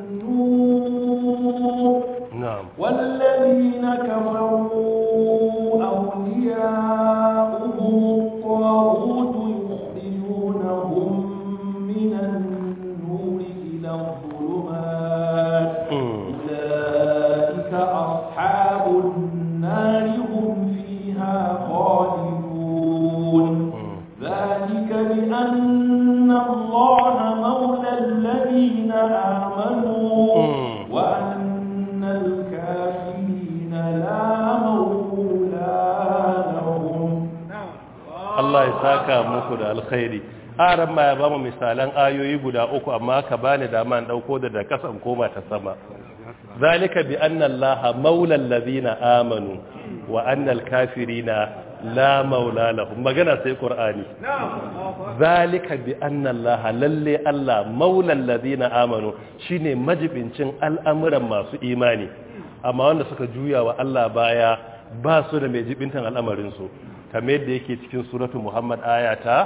النور. نعم. والذين كفروا أولياؤهم الطاغوت يخرجونهم من النور إلى الظلمات أولئك أصحاب النار هم فيها خالدون. ذلك بأن الله مولى الذين آمنوا وأن الكافرين لا مولى لهم. Allah ya saka muku da alkhairi. Aran ma ya ba mu misalan ayoyi guda uku, amma ka bani dama in dauko da kasan koma ta sama. Zalika bi anna Allah maula allazina amanu wa anna al-kafirina la maula lahum. Magana sai Qur'ani. Zalika bi anna Allah, lalle Allah maula allazina amanu, shine majibincin al'amuran masu imani, amma wanda suka juya wa Allah baya ba su da mai jibintan al'amarin su, kamar yadda yake cikin suratu Muhammad ayata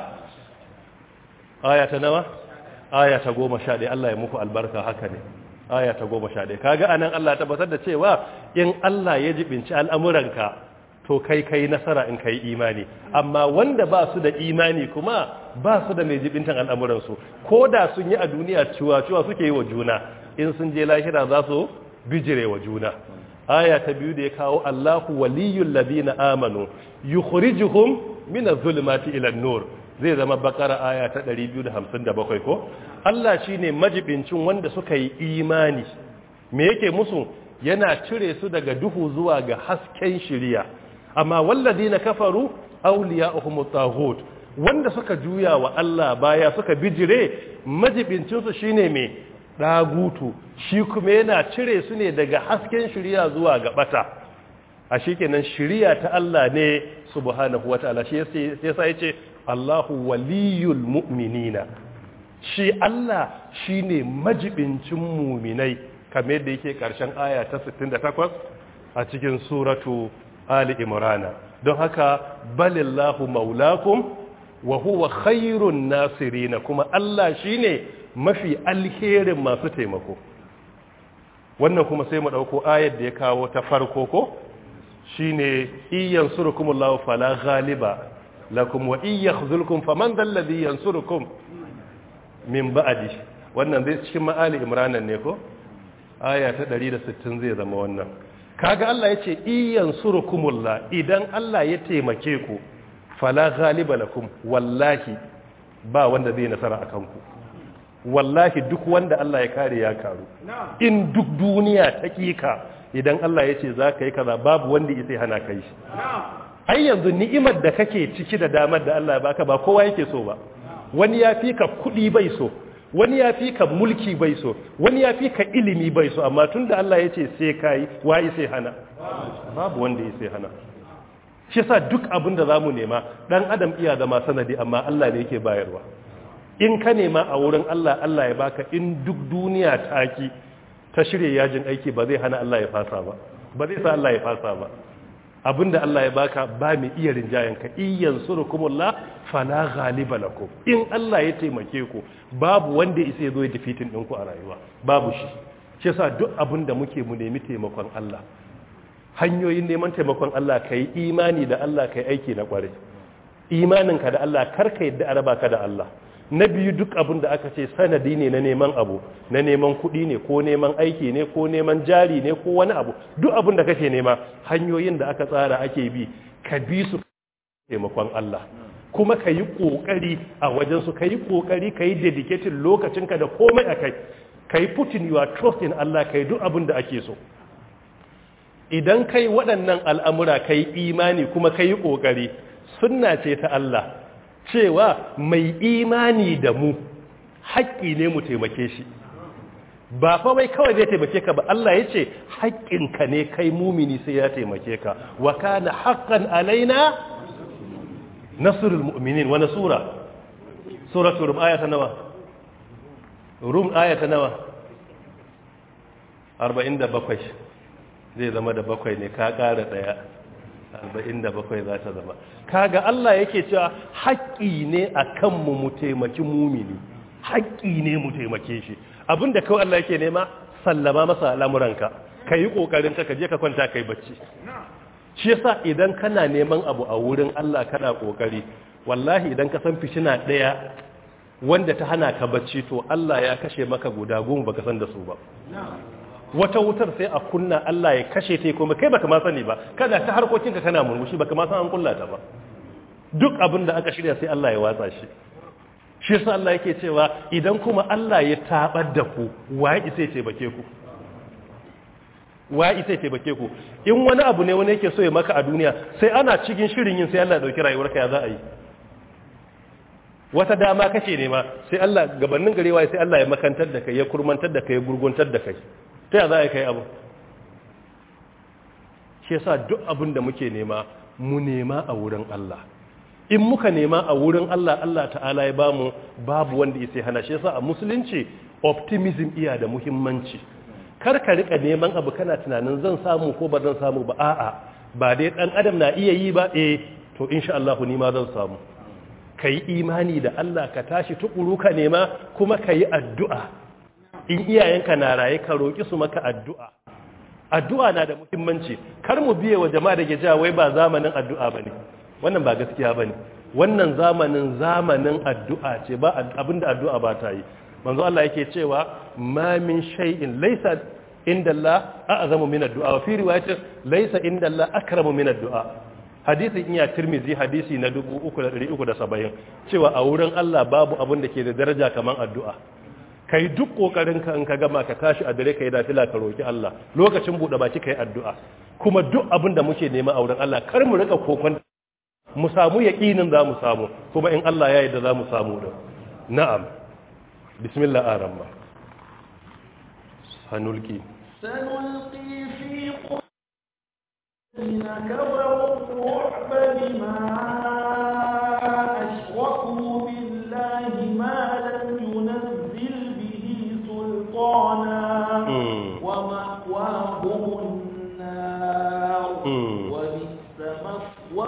nawa? Ayata 11. Allah ya muku albarka, haka ne. Ayata 11. Kaga anan Allah tabbatar da cewa in Allah ya jibinci al'amuranka, to kai nasara in kai imani. Amma wanda ba su da imani kuma ba su da mai jibintan al'amuransu, ko da sun yi a duniya cewa suke yi wa juna, in sun je lahira za su bijire wa juna. Aya ta biyu da ya kawo Allahu waliyul ladina amanu yukhrijuhum minaz zulumati ila nur, zai zama Bakara aya ta 257 ko. Allah shine majibincin wanda suka yi imani. Me yake musu? Yana cire su daga duhu zuwa ga hasken shiriya. Amma walladina kafaru awliya'uhum taghut, wanda suka juya wa Allah baya suka bijire, majibincin su shine me? Dagutu. Shi kuma yana cire su ne daga hasken shiriya zuwa ga bata. A shikenan shiriya ta Allah ne subhanahu wataala. Shi yasa yace Allahu waliyul mu'minina. Shi Allah shine majibincin mu'minai, kamar yadda yake karshen aya ta 68 a cikin suratu Ali Imran. Don haka balillahu maulakum wa huwa khairun nasirin, kuma Allah shine mafi alherin masu taimako. wannan kuma sai mu dauko ayar da ya kawo ta farko ko shine iyan surukumullahu fala ghaliba lakum wa iyakhzulkum faman dhal ladhi yansurukum min ba'di wannan zai cikin ma'ali imran ne ko aya ta 160 zai zama wannan kaga Allah yace iyan surukumullah idan Allah ya taimake ku fala ghaliba lakum wallahi ba wanda zai nasara akan ku wallahi duk wanda Allah ya kare ya karu in duk duniya ta kika idan Allah ya ce za ka yi kaza babu wanda ya sai hana kai shi ai yanzu ni'imar da kake ciki da damar da Allah ya baka ba kowa yake so ba wani ya fi ka kuɗi bai so wani ya fi ka mulki bai so wani ya fi ka ilimi bai so amma tunda Allah ya ce sai kai wai sai hana babu wanda ya sai hana shi yasa duk abin da zamu nema dan adam iya zama sanadi amma Allah ne yake bayarwa in ka nema a wurin Allah Allah ya baka in duk duniya taki ta shirye yajin aiki ba zai hana Allah ya fasa ba ba zai sa Allah ya fasa ba abinda Allah ya baka ba mai iya rinjayen ka iyan surukumullah fala ghaliba lakum in Allah ya taimake ku babu wanda isa zo ya defeating ɗinku a rayuwa babu shi shi yasa duk abinda muke mu nemi taimakon Allah hanyoyin neman taimakon Allah kai imani da Allah kai aiki na kware imaninka da Allah karka yadda araba ka da Allah na biyu duk abin da aka ce sanadi ne na neman abu na neman kuɗi ne ko neman aiki ne ko neman jari ne ko wani abu duk abin da kake nema hanyoyin da aka tsara ake bi ka bi su taimakon Allah kuma ka yi ƙoƙari a wajensu ka yi ƙoƙari ka yi dedicated lokacinka da komai a kai ka yi putting your trust in Allah ka yi duk abin da ake so idan kai waɗannan al'amura ka yi imani kuma ka yi ƙoƙari sunna ce ta Allah cewa mai imani da mu haƙƙi ne mu taimake shi ba fa wai kawai zai taimake ka ba Allah ya ce haƙƙinka ne kai mumini sai ya taimake ka wa kana haqqan alaina nasrul mu'minin wa nasura suratul rum ayata nawa rum ayata nawa 47 zai zama da bakwai ne ka ƙara daya 47 za ta zama kaga Allah yake cewa haƙƙi ne akan mu taimaki mumini haƙƙi ne mu taimake shi abinda kawai Allah yake nema sallama masa al'amuranka kai kokarin ka je ka kwanta kai bacci shi yasa idan kana neman abu a wurin Allah kana kokari wallahi idan ka san fitina daya wanda ta hana ka bacci to Allah ya kashe maka guda 10 baka san da su ba wata wutar sai a kunna Allah ya kashe ta kuma kai baka ma sani ba kada ta harkokinka kana murmushi baka ma san an kulla ta ba duk abin da aka shirya sai Allah ya watsa shi shi yasa Allah yake cewa idan kuma Allah ya tabar da ku waye sai taimake ku waye sai taimake ku in wani abu ne wani yake so ya maka a duniya sai ana cikin shirin yin sai Allah ya dauki rayuwarka ya za a yi wata dama kace ne ma sai Allah gabanin garewa sai Allah ya makantar da kai ya kurmantar da kai ya gurguntar da kai ta ya za a kai abu shi yasa duk abin da muke nema mu nema a wurin Allah in muka nema a wurin Allah Allah ta'ala ya bamu babu wanda ya sai hana shi yasa a musulunci optimism iya da muhimmanci kar ka rika neman abu kana tunanin zan samu ko ba zan samu ba a'a ba dai dan adam na iya yi ba to insha Allah ni ma zan samu kai imani da Allah ka tashi tukuru ka nema kuma kai addu'a in iyayenka na raye ka roƙi su maka addu'a addu'a na da muhimmanci kar mu biye wa jama'a da ke cewa wai ba zamanin addu'a bane wannan ba gaskiya bane wannan zamanin addu'a ce ba abinda addu'a ba ta yi manzo Allah yake cewa ma min shay'in laysa inda Allah a'zamu min addu'a wa fi riwayatin laysa inda Allah akramu min addu'a hadisi iya Tirmidhi hadisi na 3370 cewa a wurin Allah babu abin da ke da daraja kaman addu'a kai duk kokarin ka in ka gama ka tashi a dare kai nafila ka roki Allah lokacin bude baki kai addu'a kuma duk abin da muke nema a wurin Allah kar mu rika kokon mu samu yaqinin za mu samu kuma in Allah ya yarda za mu samu da na'am bismillah arrahman sanulqi fi qulubina kafaru ru'ba bima ashraku billahi ma lam yunzil سلطانا ومأواهم النار وبئس مثوى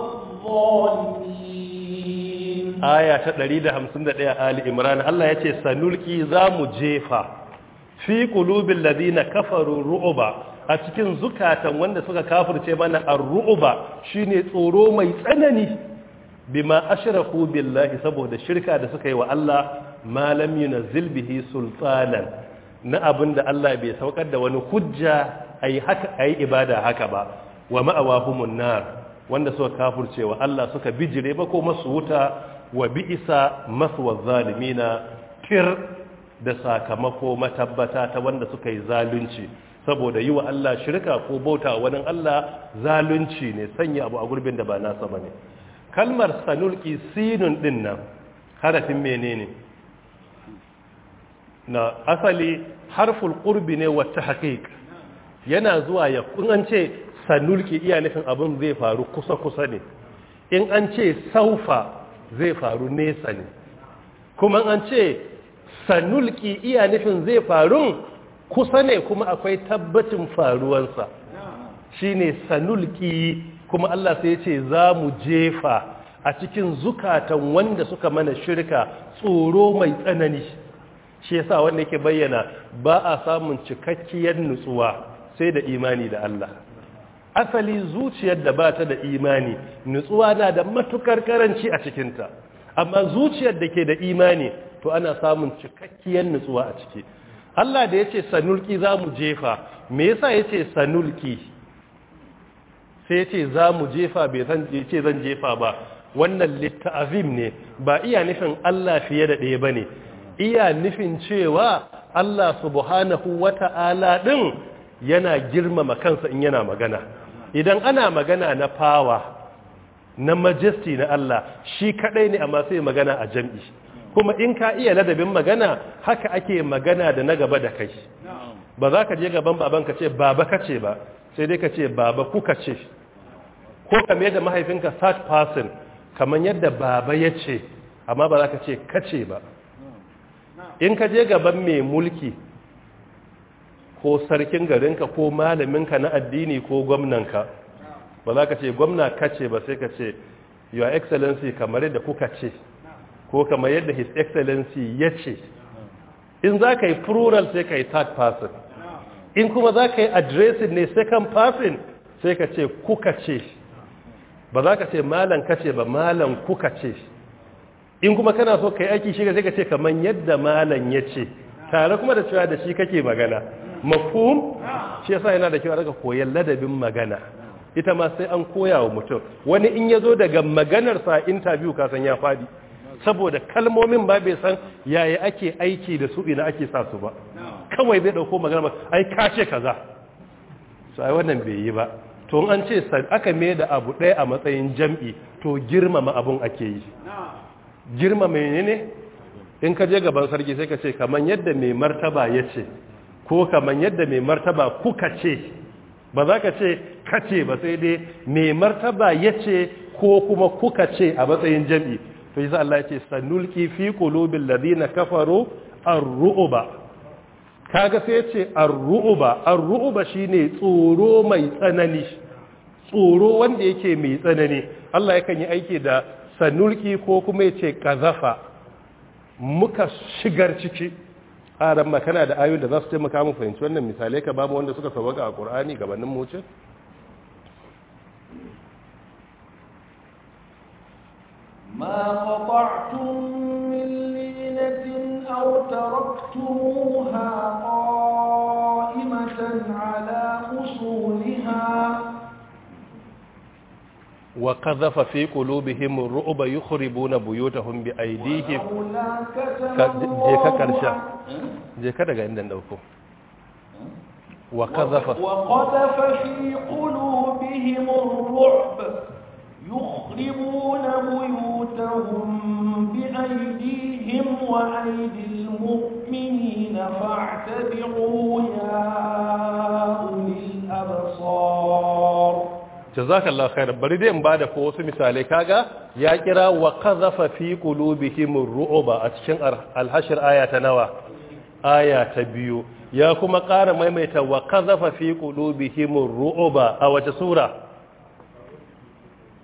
الظالمين آية 151 آل عمران الله yace sanulki zamu jefa fi qulubil ladina kafaru ru'ba a cikin zukatan wanda suka kafirce mana ar-ru'ba shine tsoro mai tsanani bima ashraku billahi saboda shirka da suka yi wa Allah ma lam yunzil bihi sultanan na abinda Allah bai saukar da wani hujja ayi haka ayi ibada haka ba wa ma'awahumun nar wanda suka kafirce wa Allah suka bijire ba ko masu wuta wa bi'isa maswa zalimina tir da sakamako matabbata ta wanda suka yi zalunci saboda yi wa Allah shirka ko bauta wani Allah zalunci ne sanya abu a gurbin da ba nasa bane kalmar sanulki sinun din nan harafin menene na asali harful qurbi ne wa tahqiq yana zuwa ya kun an ce sanulki iya nufin abin zai faru kusa kusa ne in an ce saufa zai faru nesa ne kuma an ce sanulki iya nufin zai faru kusa ne kuma akwai tabbacin faruwansa shine sanulki kuma Allah sai ya ce za mu jefa a cikin zukatan wanda suka mana shirka tsoro mai tsanani shi yasa wanda yake bayyana ba a samun cikakkiyar nutsuwa sai da imani da Allah asali zuciyar da ba ta da imani nutsuwa na da matukar karanci a cikinta amma zuciyar da ke da imani to ana samun cikakkiyar nutsuwa a ciki Allah da ya ce sanulki za mu jefa me yasa ya ce sanulki sai ya ce za mu jefa bai ce zan jefa ba wannan litta'azim ne ba iya nufin Allah fiye da ɗaya ba ne iya nufin cewa Allah subhanahu wata'ala ɗin yana girmama kansa in yana magana idan ana magana na power na majesty na Allah shi kadai ne amma sai magana a jam'i kuma in ka iya ladabin magana haka ake magana da na gaba da kai ba za ka je gaban baban ka ce baba kace ba sai dai ka ce baba kuka ce ko kamar yadda mahaifinka third person kamar yadda baba ya ce amma ba za ka ce kace ba in ka je gaban mai mulki ko sarkin garinka ko malaminka na addini ko gwamnanka ba za ka ce gwamna kace ba sai ka ce your excellency kamar yadda kuka ce ko kamar yadda his excellency ya ce in za ka yi plural sai ka yi third person in kuma za ka yi addressing ne second person sai ka ce kuka ce ba za ka ce malam kace ba malam kuka ce in kuma kana so ka yi aiki shiga sai ka ce kamar yadda malam ya ce tare kuma da cewa da shi kake magana mafhum shi yasa yana da kyau a daga koyon ladabin magana ita ma sai an koya wa mutum wani in ya zo daga maganarsa interview kasan ya fadi saboda kalmomin ba bai san yaya ake aiki da su ina ake sa su ba kawai bai dauko magana ba ai ka ce kaza so ai wannan bai yi ba to an ce aka mai da abu ɗaya a matsayin jam'i to girmama abun ake yi girmama menene in ka je gaban sarki sai ka ce kaman yadda mai martaba ya ce ko kaman yadda mai martaba kuka ce ba za ka ce kace ba sai dai mai martaba ya ce ko kuma kuka ce a matsayin jam'i to yasa Allah ya ce sanulki fi qulubil ladina kafaru ar-ru'ba kaga sai ya ce ar-ru'ba shine tsoro mai tsanani tsoro wanda yake mai tsanani Allah yakan yi aiki da sanulki ko kuma ya ce kazafa muka shigar ciki a ran makana da ayoyin da za su taimaka mu fahimci wannan misalai ka babu wanda suka sauka a Qur'ani gabanin mu wuce ما قطعتم من لينة أو تركتموها قائمة على أصولها وقذف في قلوبهم الرعب يخربون بيوتهم بأيديهم جيكا daga inda dauko وقذف في قلوبهم الرعب يخربون بيوتهم بأيديهم وأيدي المؤمنين فاعتبروا يا أولي الأبصار jazakallahu khairan bari dai in bada ko wasu misalai kaga ya kira wa qadhafa fi qulubihim ar-ru'ba a cikin al-hashr aya ta nawa aya ta 2 ya kuma ƙara maimaita wa qadhafa fi qulubihim ar-ru'ba a wace sura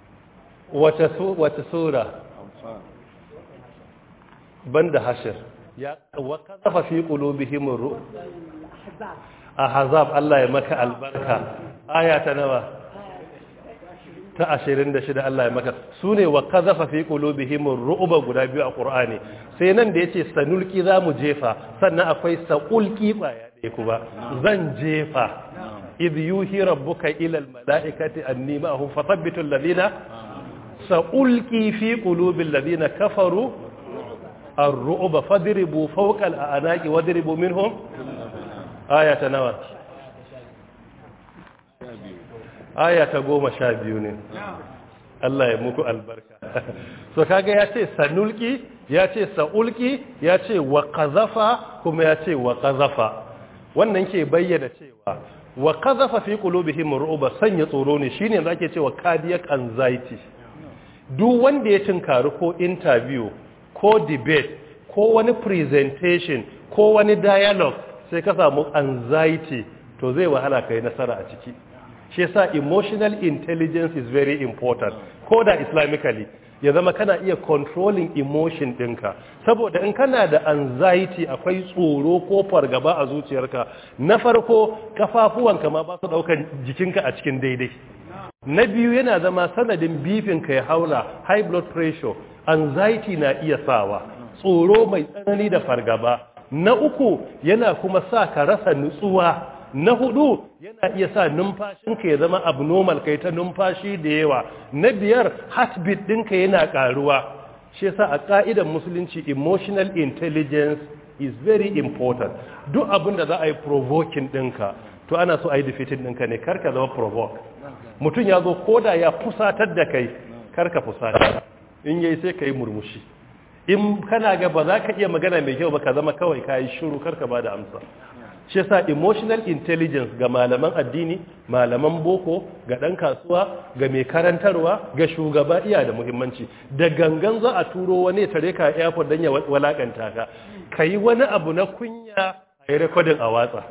wace sura banda hashr ya wa kazafa fi qulubihim ahzab Allah ya maka albarka aya ta nawa ta 26 Allah ya maka sune wa kazafa fi qulubihim ru'ba guda biyu a Qur'ani sai nan da yace sanulki zamu jefa sannan akwai saqulki baya ɗaya kuma zan jefa idh yuhi rabbuka ila almalaikati anni ma'ahum fathabbitu alladhina saqulki fi qulubil ladina kafaru ar-ru'ba fadribu fawqa al-a'naqi wadribu minhum ayata nawa ayata 12 ne Allah ya muku albarka so kaga yace sanulki yace saulki yace wa qazafa kuma yace wa qazafa wannan ke bayyana cewa wa qazafa fi qulubihim ru'ba sanya tsoro ne shine yanzu ake cewa cardiac anxiety duk wanda ya tinkari ko interview ko debate ko wani presentation ko wani dialogue sai ka samu anxiety to zai wahala kai nasara a ciki shi yasa emotional intelligence is very important ko da islamically ya zama kana iya controlling emotion ɗinka saboda in kana da anxiety akwai tsoro ko fargaba a zuciyarka na farko kafafuwanka ma ba su ɗaukan jikinka a cikin daidai na biyu yana zama sanadin bifinka ya haura high blood pressure anxiety na iya sawa tsoro mai tsanani da fargaba na uku yana kuma sa ka rasa nutsuwa na hudu yana iya sa numfashinka ya zama abnormal kai ta numfashi da yawa na biyar heartbeat ɗinka yana ƙaruwa shi yasa a ƙa'idar musulunci emotional intelligence is very important duk abin da za a yi provoking ɗinka to ana so a yi defeating ɗinka ne karka zama provoke mutum ya zo koda ya fusatar da kai karka fusata in yayi sai ka yi murmushi in kana ga ba za ka iya magana mai kyau ba ka zama kawai ka yi shiru karka ba da amsa shi yasa emotional intelligence ga malaman addini malaman boko ga dan kasuwa ga mai karantarwa ga shugaba iya da muhimmanci da gangan za a turo wani tare ka airport dan ya walakanta ka kai wani abu na kunya a yi recording a watsa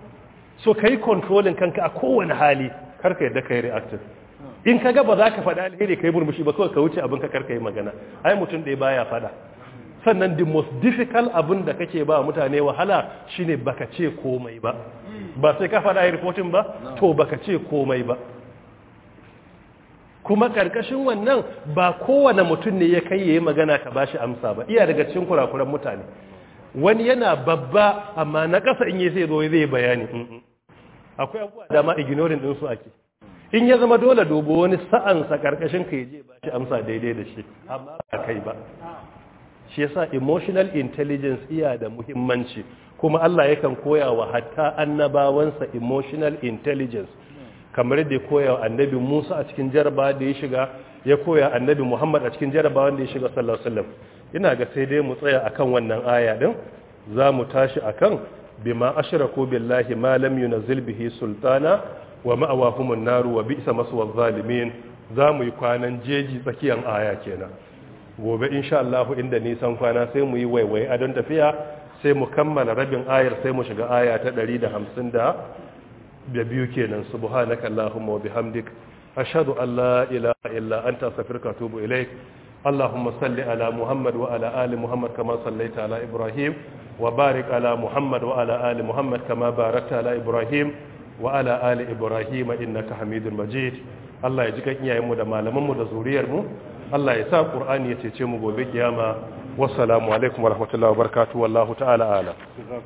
so kai controlling kanka a kowane hali karka yadda kai reactive in kaga ba za ka faɗa alheri kai murmushi ba kawai ka wuce abin ka karka yi magana ai mutum ɗaya baya faɗa sannan the most difficult abin da kake ba mutane wahala shine baka ce komai ba ba sai ka faɗa reporting ba to baka ce komai ba kuma karkashin wannan ba kowane mutum ne ya kai yayi magana ka bashi amsa ba iya daga cikin kurakuran mutane wani yana babba amma na ƙasa in yi sai zo zai bayani akwai abubuwa da ma ignoring din su ake in ya zama dole dobo wani sa'ansa karkashin ka yaje bashi amsa daidai da shi amma ba kai ba shi yasa emotional intelligence iya da muhimmanci kuma Allah yakan koya wa hatta annabawansa emotional intelligence kamar da ya koya wa annabi Musa a cikin jaraba da ya shiga ya koya annabi Muhammad a cikin jaraba wanda ya shiga sallallahu alaihi wasallam ina ga sai dai mu tsaya akan wannan aya din zamu tashi akan bima ashraku billahi ma lam yunzil bihi sultana wa ma'awahumun naru wa bi'sa maswal zalimin zamu yi kwanan jeji tsakiyan aya kenan gobe insha Allah inda nisan kwana sai mu yi waiwaye a don tafiya sai mu kammala rabin ayar sai mu shiga aya ta 152 kenan subhanaka allahumma wa bihamdik ashhadu an la ilaha illa anta astaghfiruka wa atubu ilaik اللهم صل على محمد وعلى آل محمد كما صليت على إبراهيم وبارك على محمد وعلى آل محمد كما باركت على إبراهيم وعلى آل إبراهيم إنك حميد مجيد الله يجزيك إياه da malamanmu da zuriyarmu Allah ya sa Qur'ani ya cece mu gobe kiyama wassalamu alaikum warahmatullahi wabarakatuh wallahu ta'ala a'lam